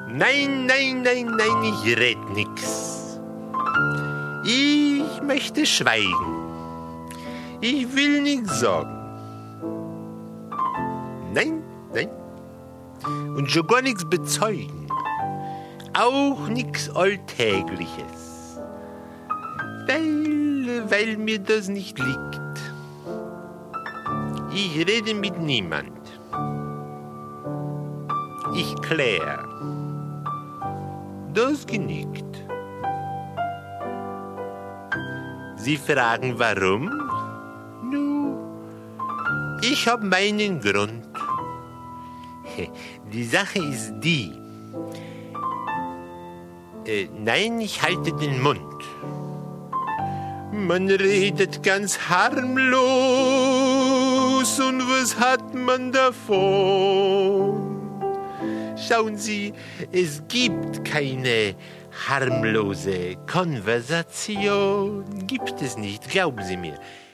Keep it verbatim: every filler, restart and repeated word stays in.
Nein, nein, nein, nein, ich red nix. Ich möchte schweigen. Ich will nichts sagen. Nein, nein. Und schon gar nichts bezeugen. Auch nichts Alltägliches. Weil, weil mir das nicht liegt. Ich rede mit niemand. Ich klär. Das genügt. Sie fragen, warum? Nu, ich hab meinen Grund. Die Sache ist die. Äh, nein, ich halte den Mund. Man redet ganz harmlos und was hat man davon? Schauen Sie, es gibt keine harmlose Konversation. Gibt es nicht, glauben Sie mir.